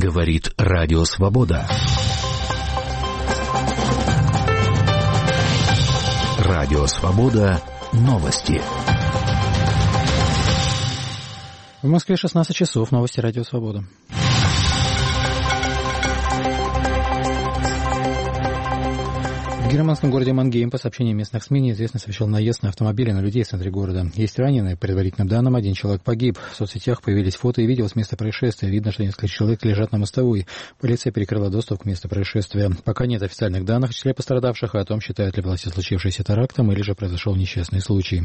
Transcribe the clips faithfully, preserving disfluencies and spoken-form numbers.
Говорит Радио Свобода. Радио Свобода. Новости. В Москве шестнадцать часов. Новости Радио Свобода. В германском городе Мангейм, по сообщениям местных СМИ, неизвестный совершил наезд на автомобили на людей в центре города. Есть раненые. По предварительным данным, один человек погиб. В соцсетях появились фото и видео с места происшествия. Видно, что несколько человек лежат на мостовой. Полиция перекрыла доступ к месту происшествия. Пока нет официальных данных о числе пострадавших и о том, считают ли власти случившееся терактом или же произошел несчастный случай.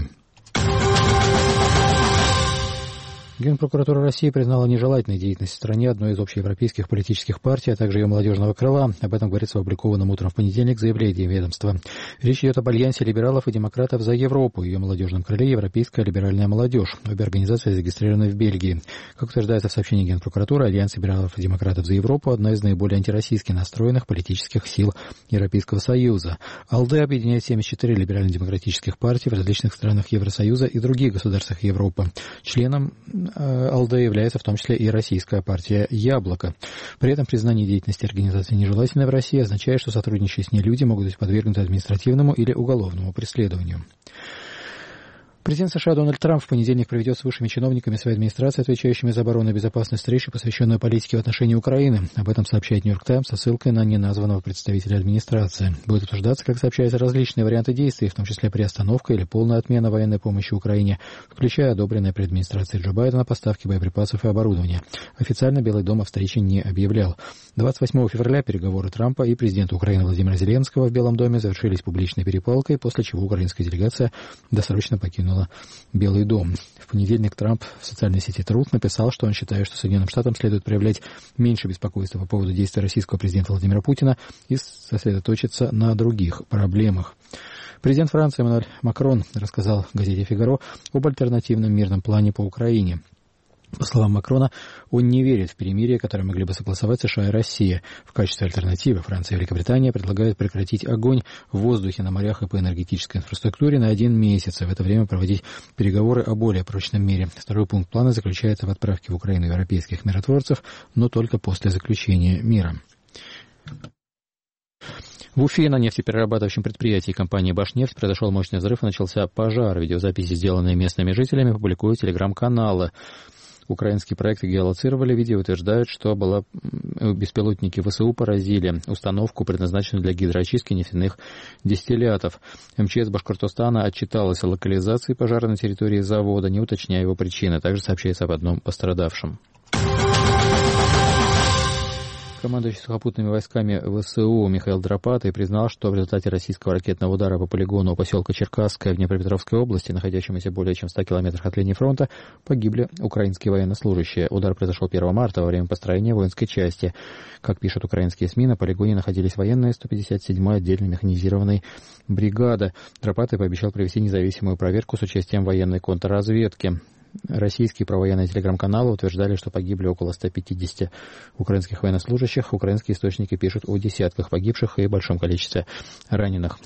Генпрокуратура России признала нежелательной деятельность в стране одной из общеевропейских политических партий, а также ее молодежного крыла. Об этом говорится в опубликованном утром в понедельник заявлении ведомства. Речь идет об альянсе либералов и демократов за Европу. Ее молодежном крыле Европейская либеральная молодежь. Обе организации зарегистрированы в Бельгии. Как утверждается в сообщении Генпрокуратуры, альянс либералов и демократов за Европу – одна из наиболее антироссийски настроенных политических сил Европейского Союза. АЛДЕ объединяет семьдесят четыре либерально-демократических партий в различных странах Евросоюза и других государствах Европы. Членом АЛДЕ является в том числе и российская партия «Яблоко». При этом признание деятельности организации нежелательной в России означает, что сотрудничающие с ней люди могут быть подвергнуты административному или уголовному преследованию. Президент США Дональд Трамп в понедельник проведет с высшими чиновниками своей администрации, отвечающими за оборону и безопасность, встречу, посвященную политике в отношении Украины. Об этом сообщает «Нью-Йорк Таймс» со ссылкой на неназванного представителя администрации. Будет обсуждаться, как сообщается, различные варианты действий, в том числе приостановка или полная отмена военной помощи Украине, включая одобренные при администрации Джо Байдена поставки боеприпасов и оборудования. Официально Белый дом о встрече не объявлял. двадцать восьмого февраля переговоры Трампа и президента Украины Владимира Зеленского в Белом доме завершились публичной перепалкой, после чего украинская делегация досрочно покинула Белый дом. В понедельник Трамп в социальной сети Truth написал, что он считает, что Соединенным Штатам следует проявлять меньше беспокойства по поводу действий российского президента Владимира Путина и сосредоточиться на других проблемах. Президент Франции Эммануэль Макрон рассказал газете «Фигаро» об альтернативном мирном плане по Украине. По словам Макрона, он не верит в перемирие, которое могли бы согласовать США и Россия. В качестве альтернативы Франция и Великобритания предлагают прекратить огонь в воздухе, на морях и по энергетической инфраструктуре на один месяц, и в это время проводить переговоры о более прочном мире. Второй пункт плана заключается в отправке в Украину европейских миротворцев, но только после заключения мира. В Уфе на нефтеперерабатывающем предприятии компании «Башнефть» произошел мощный взрыв и начался пожар. Видеозаписи, сделанные местными жителями, публикуют телеграм-каналы. Украинские проекты геолоцировали видео, утверждают, что было... беспилотники ВСУ поразили установку, предназначенную для гидроочистки нефтяных дистиллятов. МЧС Башкортостана отчиталась о локализации пожара на территории завода, не уточняя его причины. Также сообщается об одном пострадавшем. Командующий сухопутными войсками ВСУ Михаил Драпатый признал, что в результате российского ракетного удара по полигону у поселка Черкасское в Днепропетровской области, находящемуся более чем в ста километрах от линии фронта, погибли украинские военнослужащие. Удар произошел первого марта во время построения воинской части. Как пишут украинские СМИ, на полигоне находились военные сто пятьдесят седьмой отдельной механизированной бригады. Драпатый пообещал провести независимую проверку с участием военной контрразведки. Российские провоенные телеграм-каналы утверждали, что погибли около ста пятидесяти украинских военнослужащих. Украинские источники пишут о десятках погибших и большом количестве раненых.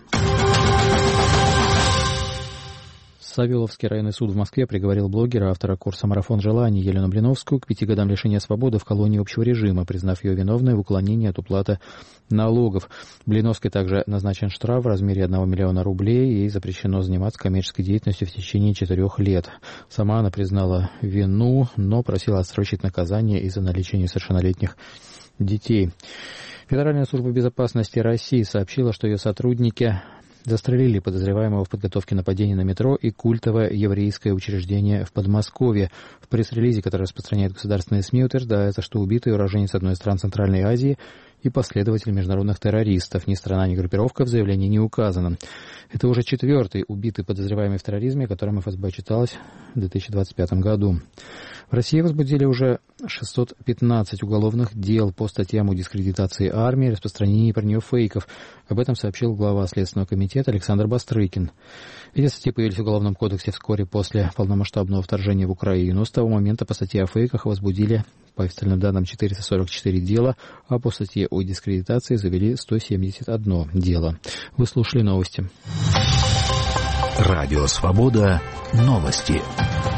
Савеловский районный суд в Москве приговорил блогера, автора курса «Марафон желаний» Елену Блиновскую к пяти годам лишения свободы в колонии общего режима, признав ее виновной в уклонении от уплаты налогов. Блиновской также назначен штраф в размере одного миллиона рублей, и ей запрещено заниматься коммерческой деятельностью в течение четырех лет. Сама она признала вину, но просила отсрочить наказание из-за наличия несовершеннолетних детей. Федеральная служба безопасности России сообщила, что ее сотрудники застрелили подозреваемого в подготовке нападения на метро и культовое еврейское учреждение в Подмосковье. В пресс-релизе, который распространяют государственные СМИ, утверждается, что убитый уроженец одной из стран Центральной Азии и последователь международных террористов. Ни страна, ни группировка в заявлении не указана. Это уже четвертый убитый подозреваемый в терроризме, о котором эф эс бэ отчиталась в две тысячи двадцать пятом году. В России возбудили уже шестьсот пятнадцать уголовных дел по статьям о дискредитации армии и распространении про нее фейков. Об этом сообщил глава Следственного комитета Александр Бастрыкин. Эти статьи появились в Уголовном кодексе вскоре после полномасштабного вторжения в Украину. С того момента по статье о фейках возбудили, по официальным данным, четыреста сорок четыре дела, а по статье о дискредитации завели сто семьдесят одно дело. Вы слушали новости. Радио «Свобода». Новости.